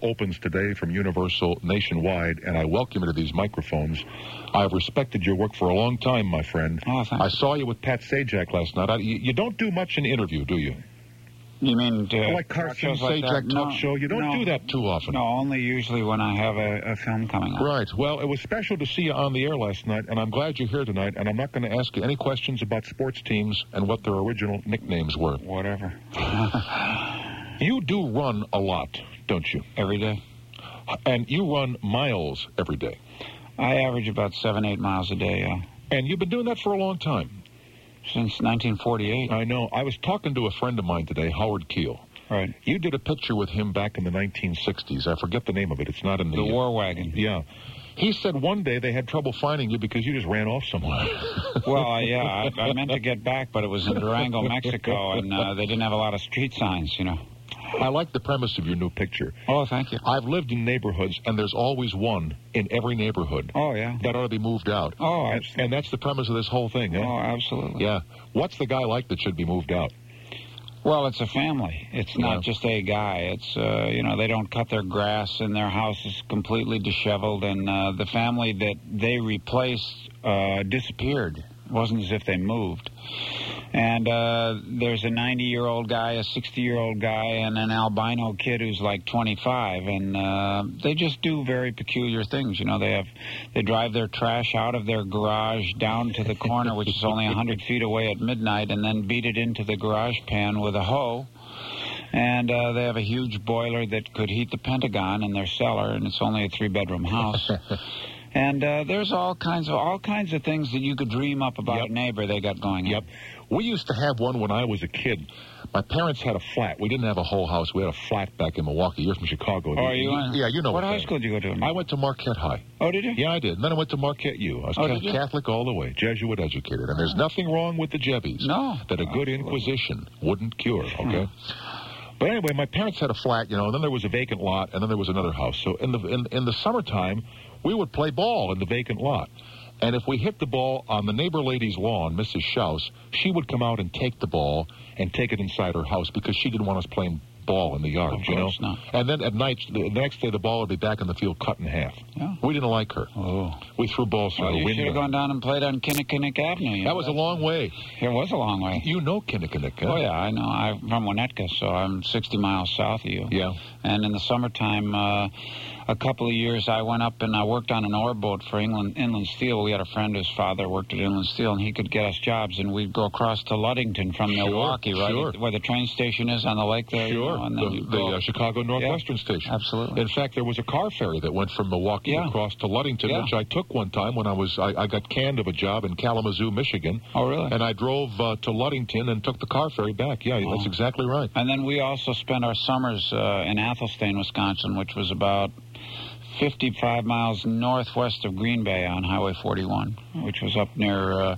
opens today from Universal nationwide, and I welcome you to these microphones. I've respected your work for a long time, my friend. Oh, thanks. I saw you with Pat Sajak last night. You don't do much in interview, do you? You mean like Carson, Sajak talk show? You don't do that too often. No, only usually when I have a film coming up. Right. Well, it was special to see you on the air last night, and I'm glad you're here tonight, and I'm not going to ask you any questions about sports teams and what their original nicknames were. Whatever. You do run a lot, don't you? Every day. And you run miles every day. I average about 7-8 miles a day, yeah. And you've been doing that for a long time. Since 1948. I know. I was talking to a friend of mine today, Howard Keel. Right. You did a picture with him back in the 1960s. I forget the name of it. It's not in the... The War Wagon. Yeah. He said one day they had trouble finding you because you just ran off somewhere. Well, yeah, I meant to get back, but it was in Durango, Mexico, and they didn't have a lot of street signs, you know. I like the premise of your new picture. Oh, thank you. I've lived in neighborhoods, and there's always one in every neighborhood. Oh, yeah. That ought to be moved out. Oh, absolutely. And that's the premise of this whole thing, huh? Oh, absolutely. Yeah. What's the guy like that should be moved out? Well, it's a family. It's not just a guy. It's, they don't cut their grass, and their house is completely disheveled, and the family that they replaced disappeared. It wasn't as if they moved. And there's a 90-year-old guy, a 60-year-old guy, and an albino kid who's like 25. And they just do very peculiar things. You know, they drive their trash out of their garage down to the corner, which is only 100 feet away at midnight, and then beat it into the garage pan with a hoe. And they have a huge boiler that could heat the Pentagon in their cellar, and it's only a 3-bedroom house. And there's all kinds of things that you could dream up about a neighbor they got going on. Yep. We used to have one when I was a kid. My parents had a flat. We didn't have a whole house. We had a flat back in Milwaukee. You're from Chicago. Oh, you? Yeah, you know what high school did you go to? I went to Marquette High. Oh, did you? Yeah, I did. And then I went to Marquette U. I was Catholic all the way, Jesuit educated. And there's nothing wrong with the Jebbies. No. That a good Inquisition wouldn't cure, okay? But anyway, my parents had a flat, and then there was a vacant lot, and then there was another house. So in the summertime, we would play ball in the vacant lot. And if we hit the ball on the neighbor lady's lawn, Mrs. Schaus, she would come out and take the ball and take it inside her house because she didn't want us playing ball in the yard, Of course not. And then at night, the next day, the ball would be back in the field cut in half. Yeah. We didn't like her. Oh. We threw balls through the window. You should have gone down and played on Kinnickinnick Avenue. That was a long way. It was a long way. You know Kinnickinnick, huh? Oh, yeah, I know. I'm from Winnetka, so I'm 60 miles south of you. Yeah. And in the summertime, a couple of years, I went up and I worked on an ore boat for Inland Steel. We had a friend whose father worked at Inland Steel, and he could get us jobs, and we'd go across to Ludington from Milwaukee, right? Where the train station is on the lake there. Sure. And then the Chicago Northwestern Station. Absolutely. In fact, there was a car ferry that went from Milwaukee across to Ludington, which I took one time when I got canned of a job in Kalamazoo, Michigan. Oh, really? And I drove to Ludington and took the car ferry back. Yeah, that's exactly right. And then we also spent our summers in Athelstan, Wisconsin, which was about 55 miles northwest of Green Bay on Highway 41, which was up near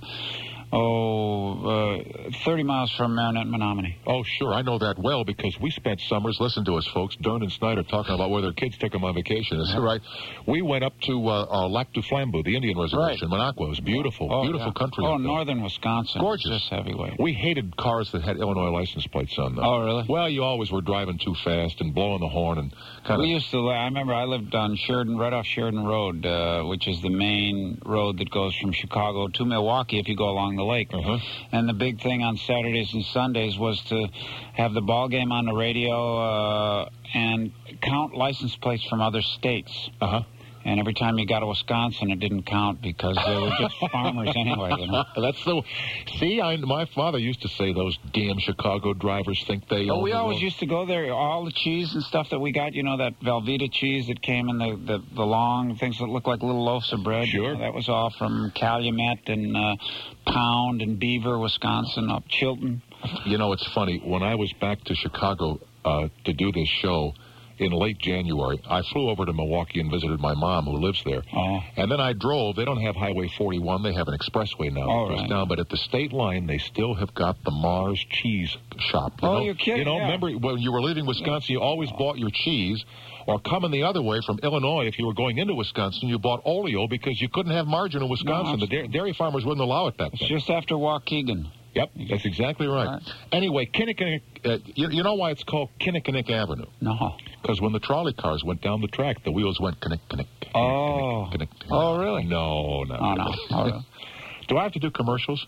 30 miles from Marinette, Menominee. Oh, sure. I know that well because we spent summers, listen to us, folks, Dern and Snyder talking about where their kids took them on vacation. Is that right? We went up to Lac du Flambeau, the Indian reservation, Minocqua. It was beautiful. Beautiful country. Oh, northern Wisconsin. Gorgeous. Just heavyweight. We hated cars that had Illinois license plates on them. Oh, really? Well, you always were driving too fast and blowing the horn and kind of... We used to... I remember I lived on Sheridan, right off Sheridan Road, which is the main road that goes from Chicago to Milwaukee if you go along the lake. And the big thing on Saturdays and Sundays was to have the ball game on the radio and count license plates from other states. And every time you got to Wisconsin, it didn't count because they were just farmers anyway. You know? That's the... See, my father used to say those damn Chicago drivers think they... Oh, we always used to go there. All the cheese and stuff that we got, that Velveeta cheese that came in the long things that look like little loaves of bread. Sure. That was all from Calumet and Pound and Beaver, Wisconsin, up Chilton. It's funny. When I was back to Chicago to do this show... in late January, I flew over to Milwaukee and visited my mom, who lives there. And then I drove. They don't have Highway 41. They have an expressway now that goes down. But at the state line, they still have got the Mars cheese shop. You're kidding. Remember when you were leaving Wisconsin, you always bought your cheese. Or coming the other way from Illinois, if you were going into Wisconsin, you bought Oleo because you couldn't have margarine in Wisconsin. The dairy farmers wouldn't allow it back then. It's just after Waukegan. Yep, that's exactly right. Anyway, Kinnickinnick, you know why it's called Kinnickinnick Avenue? No. Because when the trolley cars went down the track, the wheels went kinnick. Oh. Kinnick. Oh, really? No. Oh, no. Oh, do I have to do commercials?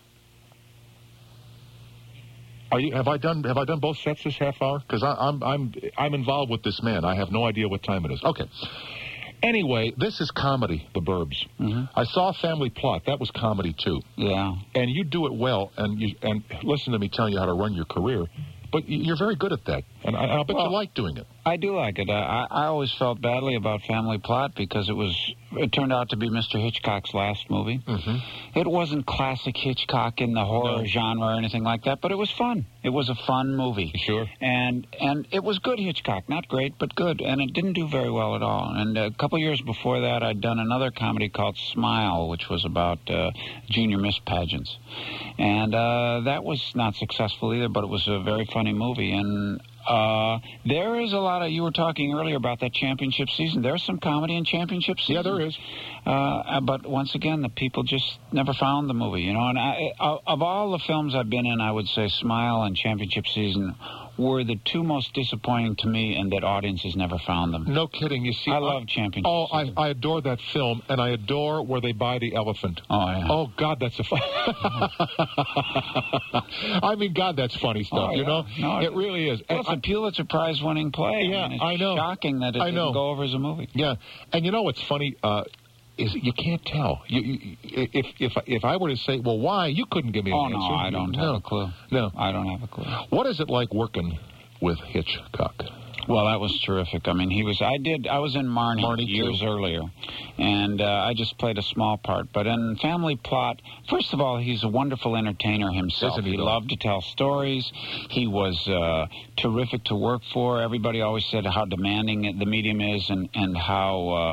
Have I done both sets this half hour? Because I'm involved with this man. I have no idea what time it is. Okay. Anyway, this is comedy, The Burbs. Mm-hmm. I saw Family Plot. That was comedy, too. Yeah. And you do it well, and listen to me telling you how to run your career. But you're very good at that, and I bet you like doing it. I do like it. I always felt badly about Family Plot because it turned out to be Mr. Hitchcock's last movie. Mm-hmm. It wasn't classic Hitchcock in the horror genre or anything like that, but it was fun. It was a fun movie. Sure. And it was good Hitchcock. Not great, but good. And it didn't do very well at all. And a couple years before that, I'd done another comedy called Smile, which was about junior miss pageants. And that was not successful either, but it was a very funny movie. And there is a lot of, you were talking earlier about that championship season. There's some comedy in championship season. Yeah, there is. But once again, the people just never found the movie, you know. And of all the films I've been in, I would say Smile and Championship Season were the two most disappointing to me, and that audiences never found them. No kidding. You see, I love Championship Season. I adore that film, and I adore where they buy the elephant. Oh, yeah. Oh, God, that's I mean, God, that's funny stuff, you know? No, it really is. Well, it's a Pulitzer Prize-winning play. Yeah, I know. It's shocking that it didn't go over as a movie. Yeah, and you know what's funny is you can't tell. If I were to say, well, why, you couldn't give me an answer. Oh, no, I don't have a clue. No. I don't have a clue. What is it like working with Hitchcock? Well, that was terrific. I mean, I was in Marnie years earlier, and I just played a small part. But in Family Plot, first of all, he's a wonderful entertainer himself. Isn't he loved to tell stories. He was terrific to work for. Everybody always said how demanding the medium is, and how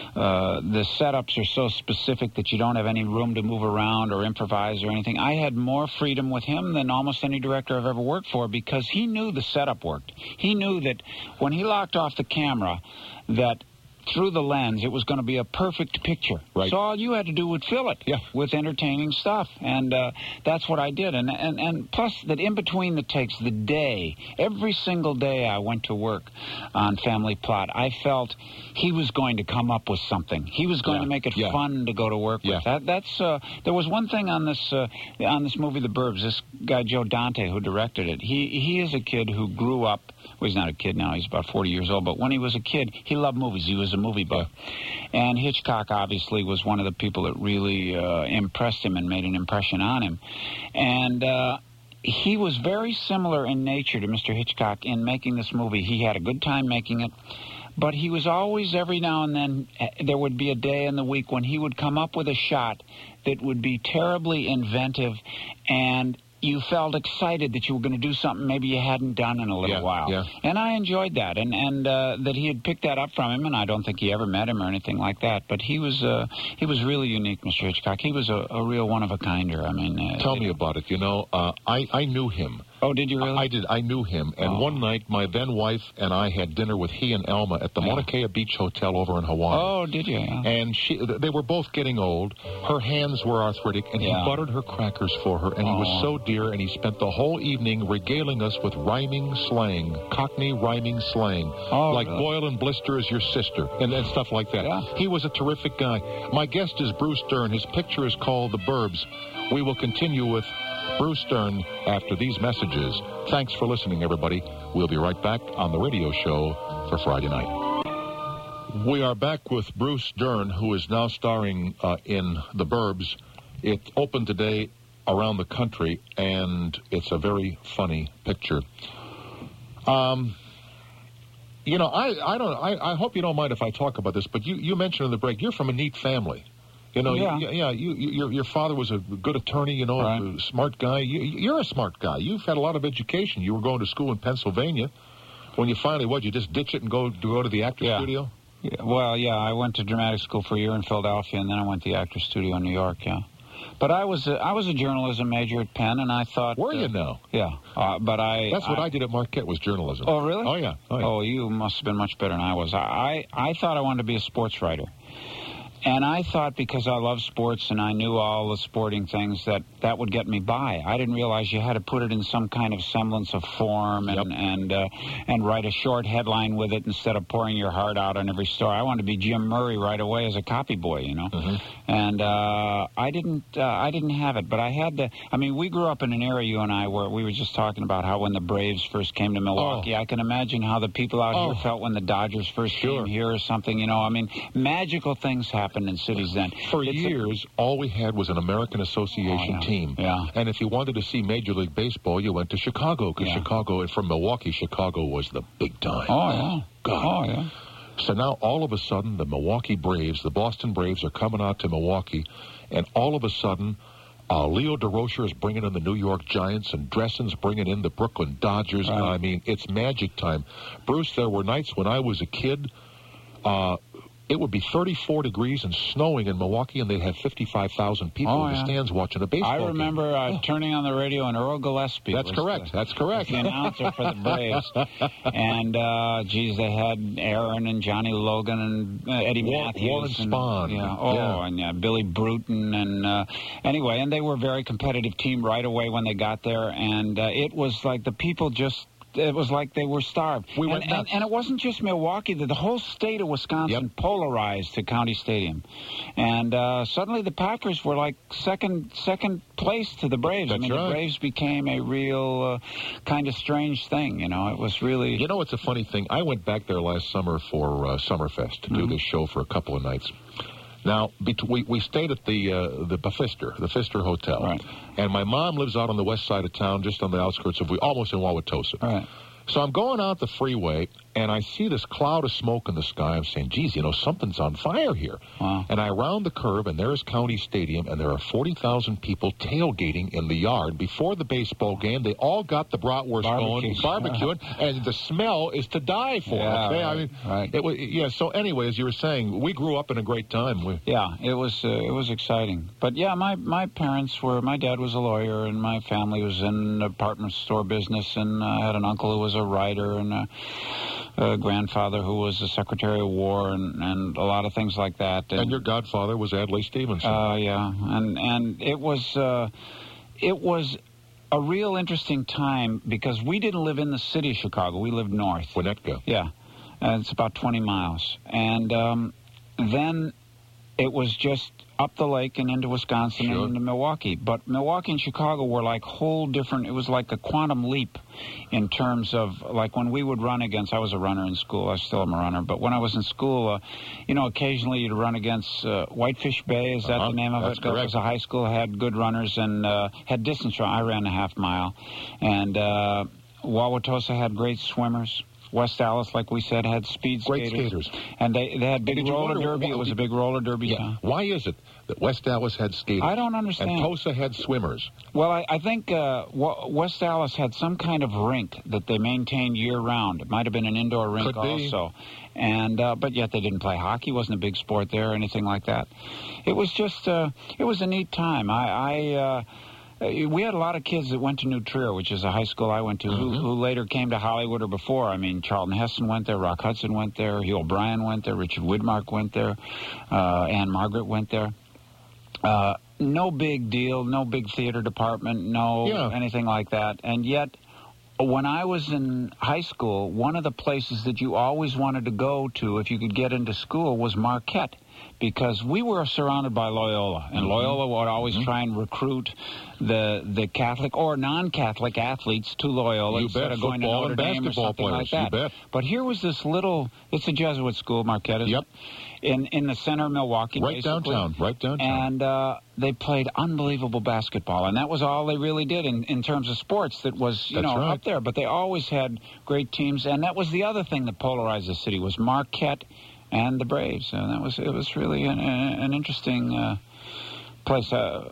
the setups are so specific that you don't have any room to move around or improvise or anything. I had more freedom with him than almost any director I've ever worked for, because he knew the setup worked. He knew that when he locked off the camera, that through the lens, it was going to be a perfect picture. Right. So all you had to do was fill it with entertaining stuff. And that's what I did. And plus, that in between the takes, the day, every single day I went to work on Family Plot, I felt he was going to come up with something. He was going to make it fun to go to work with. There was one thing on this movie, The Burbs, this guy, Joe Dante, who directed it. He is a kid who grew up. Well, he's not a kid now. He's about 40 years old. But when he was a kid, he loved movies. He was a movie buff. And Hitchcock, obviously, was one of the people that really impressed him and made an impression on him. And he was very similar in nature to Mr. Hitchcock in making this movie. He had a good time making it. But he was always, every now and then, there would be a day in the week when he would come up with a shot that would be terribly inventive, and you felt excited that you were going to do something maybe you hadn't done in a little while. Yeah. And I enjoyed that, and that he had picked that up from him, and I don't think he ever met him or anything like that. But he was really unique, Mr. Hitchcock. He was a real one-of-a-kinder. I mean... Tell me about it. You know, I knew him. Oh, did you really? I did. I knew him. And one night, my then-wife and I had dinner with he and Elma at the Mauna Kea Beach Hotel over in Hawaii. Oh, did you? Yeah. And they were both getting old. Her hands were arthritic, and he buttered her crackers for her, and he was so dear, and he spent the whole evening regaling us with rhyming slang, Cockney rhyming slang, like boil and blister is your sister, and stuff like that. Yeah. He was a terrific guy. My guest is Bruce Dern. His picture is called The Burbs. We will continue with Bruce Dern after these messages. Thanks for listening, everybody. We'll be right back on the radio show for Friday night. We are back with Bruce Dern, who is now starring in The Burbs. It opened today around the country, and it's a very funny picture. You know, I hope you don't mind if I talk about this, but you mentioned in the break, you're from a neat family. You know, your father was a good attorney, you know, a smart guy. You're a smart guy. You've had a lot of education. You were going to school in Pennsylvania. When you finally, you just ditch it and go to the actor's studio? Yeah, well, I went to dramatic school for a year in Philadelphia, and then I went to the actor's studio in New York, But I was a journalism major at Penn, and I thought... Were you now? Yeah, but I... That's what I did at Marquette, was journalism. Oh, really? Oh, yeah. Oh, you must have been much better than I was. I thought I wanted to be a sports writer. And I thought because I love sports and I knew all the sporting things that would get me by. I didn't realize you had to put it in some kind of semblance of form and write a short headline with it instead of pouring your heart out on every story. I wanted to be Jim Murray right away as a copy boy, you know. And I didn't have it, but I had to. I mean, we grew up in an era, you and I, where we were just talking about how when the Braves first came to Milwaukee, I can imagine how the people out here felt when the Dodgers first came here or something, you know. I mean, magical things happened in cities then. For years, all we had was an American Association team. Yeah. And if you wanted to see Major League Baseball, you went to Chicago, because Chicago, from Milwaukee, Chicago was the big time. Oh, yeah. God. Oh, yeah. So now, all of a sudden, the Milwaukee Braves, the Boston Braves, are coming out to Milwaukee, and all of a sudden, Leo DeRocher is bringing in the New York Giants, and Dressen's bringing in the Brooklyn Dodgers. Right. I mean, it's magic time. Bruce, there were nights when I was a kid, it would be 34 degrees and snowing in Milwaukee, and they'd have 55,000 people in the stands watching a baseball game. I remember turning on the radio, and Earl Gillespie That's correct. That's correct. The announcer for the Braves. And, they had Aaron and Johnny Logan and Eddie Matthews. Warren Spahn. And Billy Bruton. And anyway, and they were a very competitive team right away when they got there. And it was like the people just... It was like they were starved. And it wasn't just Milwaukee. The whole state of Wisconsin polarized to County Stadium. And suddenly the Packers were like second place to the Braves. That's I mean, right. The Braves became a real kind of strange thing, you know. It was really... You know, it's a funny thing. I went back there last summer for Summerfest to do this show for a couple of nights. Now, we stayed at the Pfister Hotel. Right. And my mom lives out on the west side of town, just on the outskirts of, almost in Wauwatosa. Right. So I'm going out the freeway, and I see this cloud of smoke in the sky. I'm saying, geez, you know, something's on fire here. Wow. And I round the curve, and there's County Stadium, and there are 40,000 people tailgating in the yard before the baseball game. They all got the bratwurst going, barbecuing, and the smell is to die for. Yeah, okay? right, I mean, right. It was, so anyway, as you were saying, we grew up in a great time. It was exciting. But yeah, my parents were, my dad was a lawyer, and my family was in the department store business, and I had an uncle who was a writer, and a grandfather who was the Secretary of War, and a lot of things like that. And your godfather was Adlai Stevenson. Yeah, and it was a real interesting time because we didn't live in the city of Chicago. We lived north. Winnetka. Yeah, it's about 20 miles. And then it was just up the lake and into Wisconsin and into Milwaukee. But Milwaukee and Chicago were like whole different. It was like a quantum leap in terms of, like, when we would run against, I was a runner in school. I still am a runner. But when I was in school, occasionally you'd run against Whitefish Bay. Is that the name of That's it? correct. It was a high school, had good runners, and had distance run. I ran a half mile. And Wauwatosa had great swimmers. West Allis, like we said, had speed skaters. Great skaters. And they had big roller derby. It was a big roller derby. Yeah. Why is it that West Allis had skaters? I don't understand. And Tosa had swimmers. Well, I think West Allis had some kind of rink that they maintained year-round. It might have been an indoor rink also. And but yet they didn't play hockey. It wasn't a big sport there or anything like that. It was just, it was a neat time. We had a lot of kids that went to New Trier, which is a high school I went to, who later came to Hollywood or before. I mean, Charlton Heston went there, Rock Hudson went there, Hugh O'Brien went there, Richard Widmark went there, Anne Margaret went there. No big deal, no big theater department, anything like that. And yet, when I was in high school, one of the places that you always wanted to go to if you could get into school was Marquette, because we were surrounded by Loyola, and Loyola would always try and recruit the Catholic or non-Catholic athletes to Loyola instead of going to Notre Dame or something like that. You bet. But here was this little, it's a Jesuit school, Marquette, isn't it? In the center of Milwaukee, right downtown. And they played unbelievable basketball, and that was all they really did in terms of sports. That was, up there. But they always had great teams, and that was the other thing that polarized the city was Marquette and the Braves, and it was really an interesting place.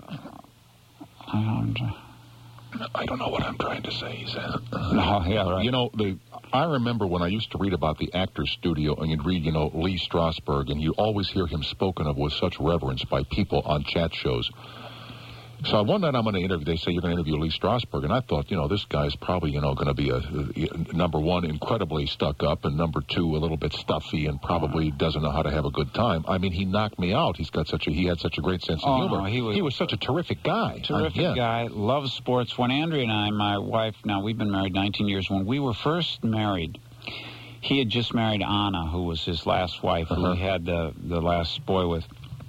I don't know what I'm trying to say, he says. No, yeah, right. You know, I remember when I used to read about the Actors Studio, and you'd read, Lee Strasberg, and you always hear him spoken of with such reverence by people on chat shows. So one night I'm going to interview. They say you're going to interview Lee Strasberg, and I thought, this guy's probably, going to be number one, incredibly stuck up, and number two, a little bit stuffy, and probably doesn't know how to have a good time. I mean, he knocked me out. He had such a great sense of humor. No, he was such a terrific guy. Guy, loves sports. When Andrea and I, my wife, now we've been married 19 years. When we were first married, he had just married Anna, who was his last wife, who he had the last boy with.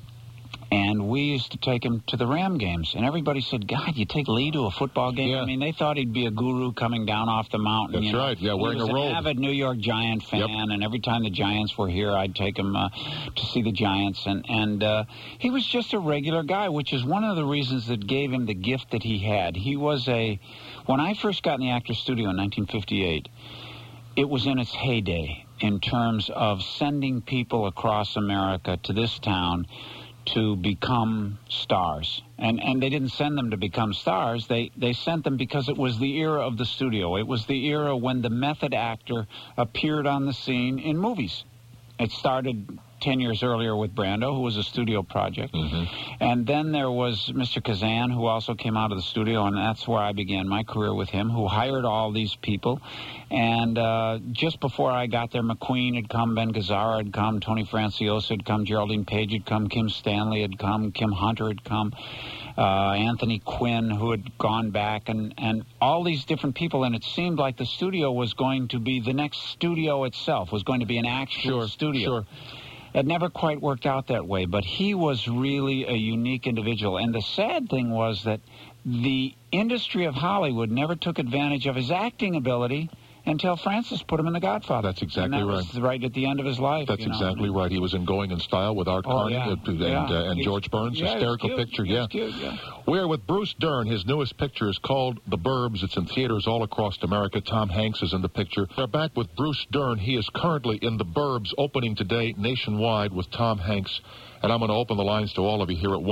And we used to take him to the Ram games. And everybody said, God, you take Lee to a football game? Yeah. I mean, they thought he'd be a guru coming down off the mountain. That's right, yeah, wearing a robe. He was an avid New York Giant fan, and every time the Giants were here, I'd take him to see the Giants. And he was just a regular guy, which is one of the reasons that gave him the gift that he had. He was when I first got in the Actors Studio in 1958, it was in its heyday in terms of sending people across America to this town to become stars. And they didn't send them to become stars. They sent them because it was the era of the studio. It was the era when the method actor appeared on the scene in movies. It started 10 years earlier with Brando, who was a studio project. And then there was Mr. Kazan, who also came out of the studio, and that's where I began my career with him, who hired all these people. And just before I got there, McQueen had come, Ben Gazzara had come, Tony Franciosa had come, Geraldine Page had come, Kim Stanley had come, Kim Hunter had come, Anthony Quinn, who had gone back, and all these different people. And it seemed like the studio was going to be the next studio itself, was going to be an actual studio. It never quite worked out that way, but he was really a unique individual. And the sad thing was that the industry of Hollywood never took advantage of his acting ability until Francis put him in The Godfather. That's exactly right. Was right at the end of his life. That's exactly right. He was in Going in Style with Art Carney and George Burns. Hysterical picture, Cute. We're with Bruce Dern. His newest picture is called The Burbs. It's in theaters all across America. Tom Hanks is in the picture. We're back with Bruce Dern. He is currently in The Burbs, opening today nationwide with Tom Hanks. And I'm going to open the lines to all of you here at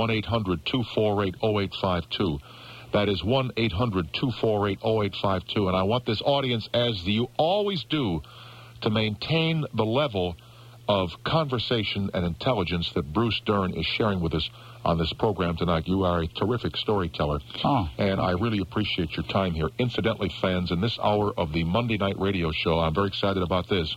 1-800-248-0852. That is 1-800-248-0852. And I want this audience, as you always do, to maintain the level of conversation and intelligence that Bruce Dern is sharing with us on this program tonight. You are a terrific storyteller, and I really appreciate your time here. Incidentally, fans, in this hour of the Monday Night Radio Show, I'm very excited about this.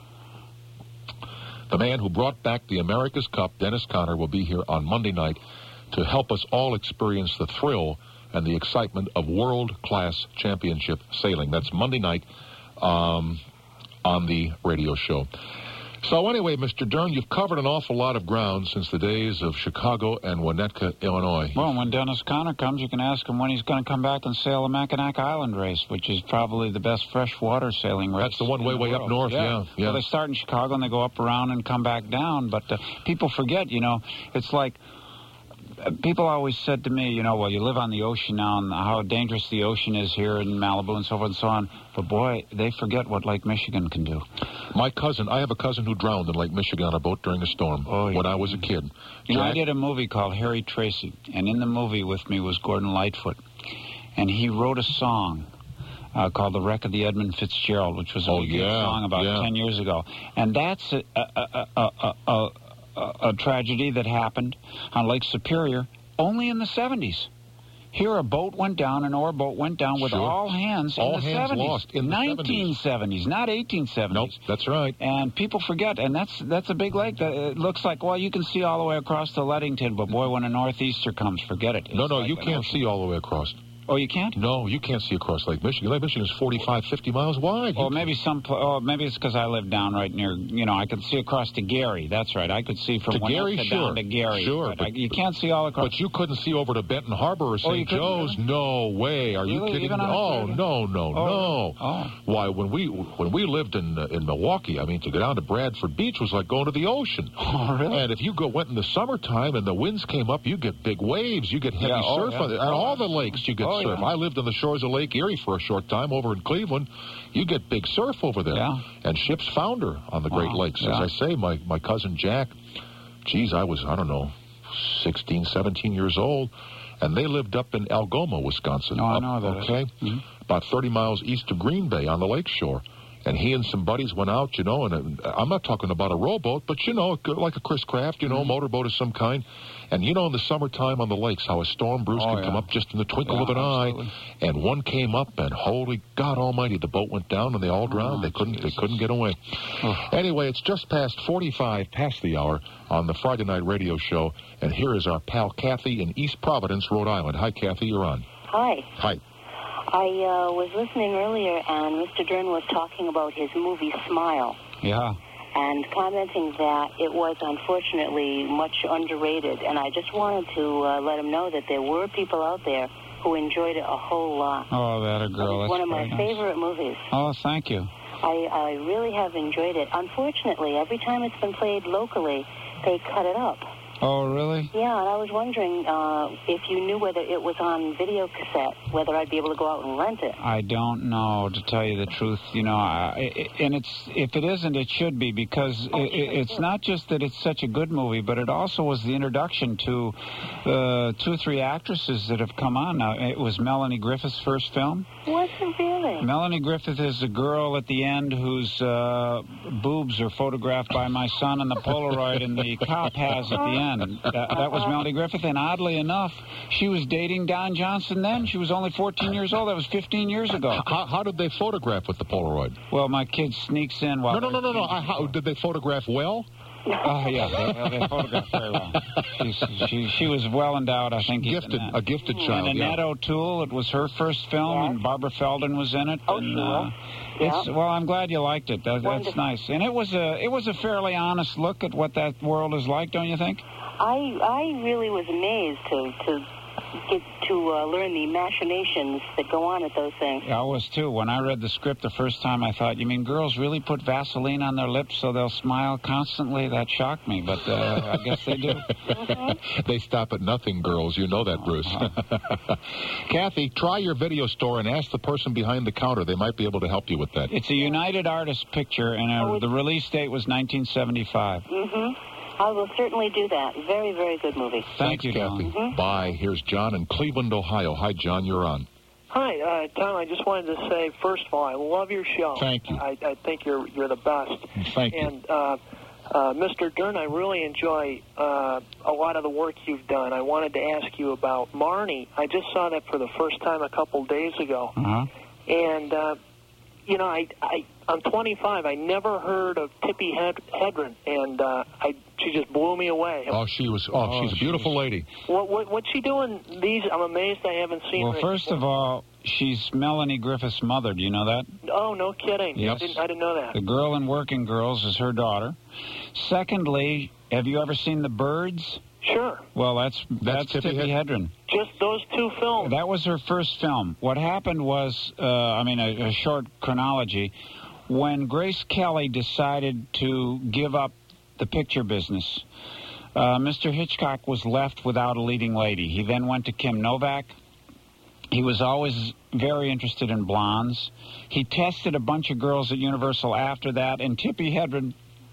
The man who brought back the America's Cup, Dennis Conner, will be here on Monday night to help us all experience the thrill and the excitement of world-class championship sailing. That's Monday night on the radio show. So anyway, Mr. Dern, you've covered an awful lot of ground since the days of Chicago and Winnetka, Illinois. Well, when Dennis Conner comes, you can ask him when he's going to come back and sail the Mackinac Island race, which is probably the best freshwater sailing race. That's the one way up north, yeah. Well, they start in Chicago and they go up around and come back down, but people forget, it's like... People always said to me, well, you live on the ocean now and how dangerous the ocean is here in Malibu and so forth and so on. But, boy, they forget what Lake Michigan can do. I have a cousin who drowned in Lake Michigan on a boat during a storm when I was a kid. I did a movie called Harry Tracy, and in the movie with me was Gordon Lightfoot. And he wrote a song called The Wreck of the Edmund Fitzgerald, which was a song about 10 years ago. And that's a tragedy that happened on Lake Superior only in the 70s. Here, a boat went down, an oar boat went down with all hands in the 70s. Lost in the 1970s, not 1870s. Nope, that's right. And people forget, and that's a big lake. It looks like, well, you can see all the way across to Leadington, but boy, when a northeaster comes, forget it. You can't see all the way across. Oh, you can't? No, you can't see across Lake Michigan. Lake Michigan is 45, 50 miles wide. Maybe maybe it's because I live down right near, I could see across to Gary. That's right. I could see from Winnetka down to Gary. Sure. But you can't see all across. But you couldn't see over to Benton Harbor or St. Joe's. Really? No way. Are you kidding me? Oh, no. Oh. Why, when we lived in Milwaukee, to go down to Bradford Beach was like going to the ocean. Oh, really? And if you went in the summertime and the winds came up, you get big waves. You get heavy surf. On all the lakes, you get surf. Yeah. I lived on the shores of Lake Erie for a short time over in Cleveland. You get big surf over there. Yeah. And ships founder on the Great Lakes. As I say, my cousin Jack, I was, 16, 17 years old, and they lived up in Algoma, Wisconsin. I know that. Okay? Mm-hmm. About 30 miles east of Green Bay on the lake shore. And he and some buddies went out, you know, and I'm not talking about a rowboat, but, you know, like a Chris Craft, you know, motorboat of some kind. And, you know, in the summertime on the lakes, how a storm, Bruce, can come up just in the twinkle of an eye. And one came up, and holy God almighty, the boat went down, and they all drowned. They couldn't get away. Anyway, it's just past 45 past the hour on the Friday Night Radio Show, and here is our pal Kathy in East Providence, Rhode Island. Hi, Kathy, you're on. Hi. Hi. I was listening earlier, and Mr. Dern was talking about his movie Smile. Yeah. And commenting that it was, unfortunately, much underrated. And I just wanted to let him know that there were people out there who enjoyed it a whole lot. Oh, that a girl. It's one of my favorite movies. Oh, thank you. I really have enjoyed it. Unfortunately, every time it's been played locally, they cut it up. Oh, really? Yeah, and I was wondering if you knew whether it was on video cassette, whether I'd be able to go out and rent it. I don't know, to tell you the truth. You know, and if it isn't, it should be, because it's not just that it's such a good movie, but it also was the introduction to 2 or 3 actresses that have come on now. It was Melanie Griffith's first film. Was it really? Melanie Griffith is a girl at the end whose boobs are photographed by my son in the Polaroid, and the cop has at the end. That was Melanie Griffith, and oddly enough, she was dating Don Johnson then. She was only 14 years old. That was 15 years ago. How did they photograph with the Polaroid? Well, my kid sneaks in while... No. How did they photograph well? Yeah, they photographed very well. She was well endowed, I think. A gifted child. And Annette O'Toole, it was her first film, and Barbara Feldon was in it. Oh, and, sure. Well, I'm glad you liked it. That's nice. And it was a fairly honest look at what that world is like, don't you think? I really was amazed to get to learn the machinations that go on at those things. Yeah, I was too. When I read the script the first time, I thought, you mean girls really put Vaseline on their lips so they'll smile constantly? That shocked me, but I guess they do. They stop at nothing, girls. You know that, Bruce. Kathy, try your video store and ask the person behind the counter. They might be able to help you with that. It's a United Artists picture, and the release date was 1975. I will certainly do that. Very, very good movie. Thanks, you, Kathy. Bye. Here's John in Cleveland, Ohio. Hi, John. You're on. Hi, Tom. I just wanted to say, first of all, I love your show. Thank you. I think you're the best. Thank you. And Mr. Dern, I really enjoy a lot of the work you've done. I wanted to ask you about Marnie. I just saw that for the first time a couple days ago. And you know, I'm 25. I never heard of Tippi Hedren, and she just blew me away. She's a beautiful lady. What's she doing? I'm amazed I haven't seen her. Well, first of all, she's Melanie Griffith's mother. Do you know that? Oh, no kidding. Yes. I didn't know that. The girl in Working Girls is her daughter. Secondly, have you ever seen The Birds? Sure. Well, that's Tippi Hedren. Just those 2 films. That was her first film. What happened was, a short chronology. When Grace Kelly decided to give up the picture business, Mr. Hitchcock was left without a leading lady. He then went to Kim Novak. He was always very interested in blondes. He tested a bunch of girls at Universal after that, and Tippi Hedren,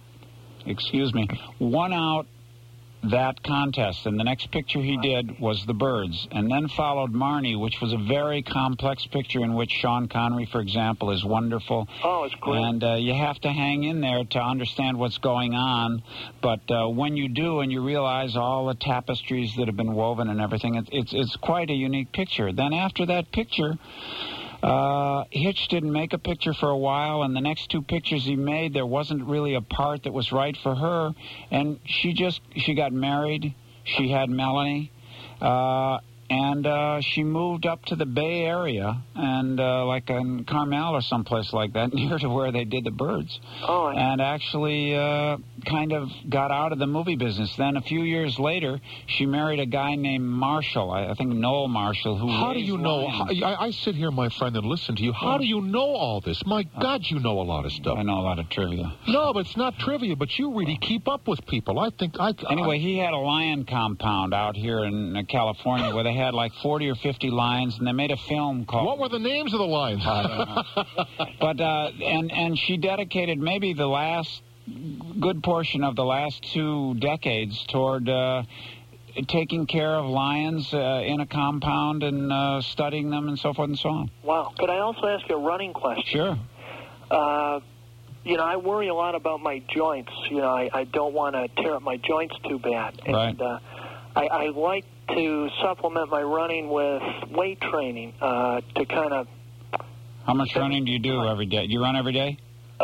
won out that contest, and the next picture he did was The Birds, and then followed Marnie, which was a very complex picture in which Sean Connery, for example, is wonderful. Oh, it's great. And you have to hang in there to understand what's going on, but when you do and you realize all the tapestries that have been woven and everything, it's quite a unique picture. Then after that picture, Hitch didn't make a picture for a while, and the next 2 pictures he made, there wasn't really a part that was right for her, and she got married. She had Melanie, and she moved up to the Bay Area, and like in Carmel or someplace like that, near to where they did The Birds, and actually kind of got out of the movie business. Then a few years later, she married a guy named Marshall, I think Noel Marshall, who How do you know? I sit here, my friend, and listen to you. How do you know all this? My God, you know a lot of stuff. I know a lot of trivia. No, but it's not trivia, but you really keep up with people. Anyway, he had a lion compound out here in California where they had like 40 or 50 lions, and they made a film called... What were the names of the lions? I don't know. But, and she dedicated maybe the last good portion of the last 2 decades toward taking care of lions in a compound and studying them and so forth and so on. Wow. Could I also ask you a running question? Sure. You know, I worry a lot about my joints. You know, I don't want to tear up my joints too bad. Right. And I like to supplement my running with weight training to kind of... How much running do you do every day? Do you run every day?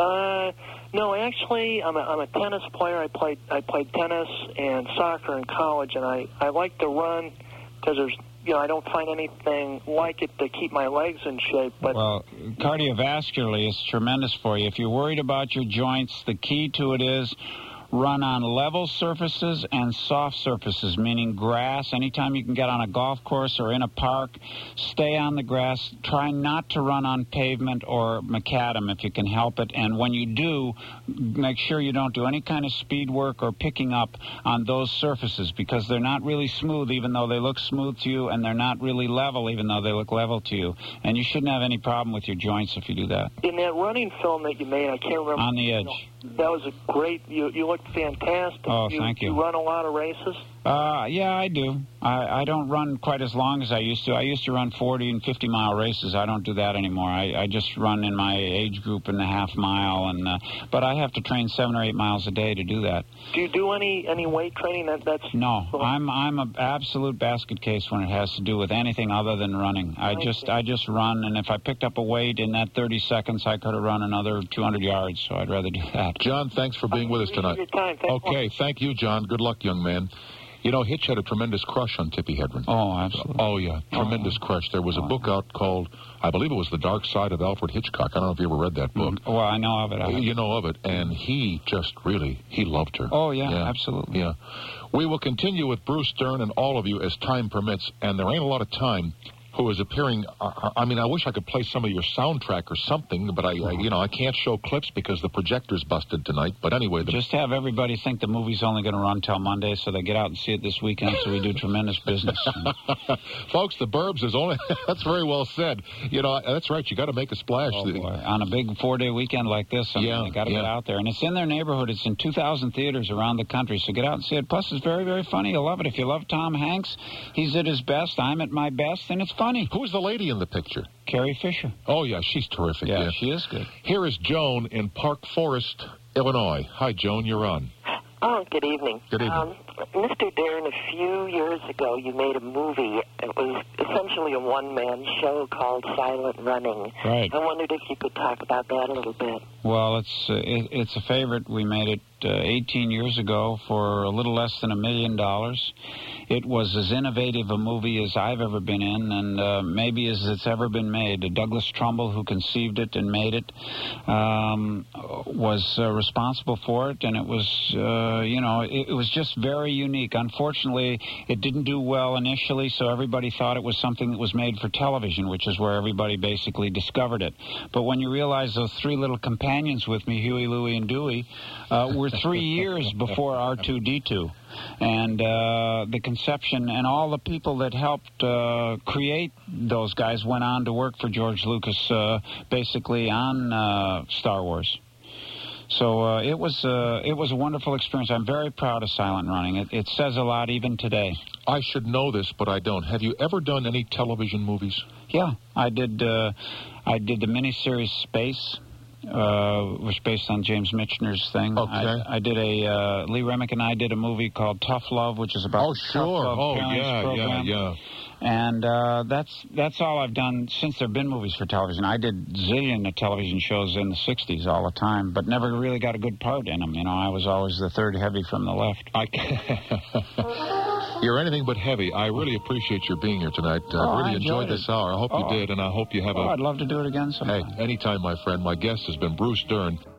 No, actually, I'm a tennis player. I played tennis and soccer in college, and I like to run because there's, you know, I don't find anything like it to keep my legs in shape. But well, cardiovascularly, it's tremendous for you. If you're worried about your joints, the key to it is run on level surfaces and soft surfaces, meaning grass. Anytime you can get on a golf course or in a park, stay on the grass. Try not to run on pavement or macadam if you can help it. And when you do, make sure you don't do any kind of speed work or picking up on those surfaces, because they're not really smooth even though they look smooth to you, and they're not really level even though they look level to you. And you shouldn't have any problem with your joints if you do that. In that running film that you made, I can't remember. On the Edge. That was a great. You looked fantastic. Oh, thank you. You run a lot of races? Yeah, I do. I don't run quite as long as I used to. I used to run 40 and 50-mile races. I don't do that anymore. I just run in my age group in the half mile, and but I have to train 7 or 8 miles a day to do that. Do you do any weight training? That's no. I'm an absolute basket case when it has to do with anything other than running. I just run, and if I picked up a weight in that 30 seconds, I could have run another 200 yards. So I'd rather do that. John, thanks for being with us tonight. Your time. Okay, thank you, John. Good luck, young man. You know, Hitch had a tremendous crush on Tippi Hedren. Oh, absolutely. Oh, yeah, tremendous crush. There was a book out called, I believe it was The Dark Side of Alfred Hitchcock. I don't know if you ever read that book. Well, I know of it. You know of it, and he just really, he loved her. Oh, yeah, absolutely. Yeah. We will continue with Bruce Dern and all of you as time permits, and there ain't a lot of time. Who is appearing? I mean, I wish I could play some of your soundtrack or something, but I can't show clips because the projector's busted tonight. But anyway, just have everybody think the movie's only going to run till Monday, so they get out and see it this weekend. So we do tremendous business. Folks, The Burbs is only. That's very well said. You know, that's right. You got to make a splash. Oh, boy. On a big 4-day weekend like this, you got to get out there, and it's in their neighborhood. It's in 2,000 theaters around the country, so get out and see it. Plus, it's very, very funny. You'll love it. If you love Tom Hanks, he's at his best. I'm at my best, and it's funny. Who's the lady in the picture? Carrie Fisher. Oh, yeah, she's terrific. Yeah, she is good. Here is Joan in Park Forest, Illinois. Hi, Joan, you're on. Oh, good evening. Good evening. Mr. Dern, a few years ago, you made a movie. It was essentially a one-man show called Silent Running. Right. I wondered if you could talk about that a little bit. Well, it's a favorite. We made it 18 years ago for a little less than $1 million. It was as innovative a movie as I've ever been in, and maybe as it's ever been made. Douglas Trumbull, who conceived it and made it, was responsible for it, and it was, it was just very unique. Unfortunately, it didn't do well initially, so everybody thought it was something that was made for television, which is where everybody basically discovered it. But when you realize those 3 little companions with me, Huey, Louie, and Dewey, were 3 years before R2-D2. And the conception and all the people that helped create those guys went on to work for George Lucas basically on Star Wars. So it was a wonderful experience. I'm very proud of Silent Running. It says a lot even today. I should know this, but I don't. Have you ever done any television movies? Yeah, I did the miniseries Space. Was based on James Michener's thing. Okay. I did Lee Remick and I did a movie called Tough Love, which is about Tough Love Parents Program. Yeah. And that's all I've done since there have been movies for television. I did zillion of television shows in the 60s all the time, but never really got a good part in them. You know, I was always the third heavy from the left. You're anything but heavy. I really appreciate your being here tonight. I really enjoyed this hour. I hope you did, and I hope you have I'd love to do it again sometime. Hey, anytime, my friend. My guest has been Bruce Dern.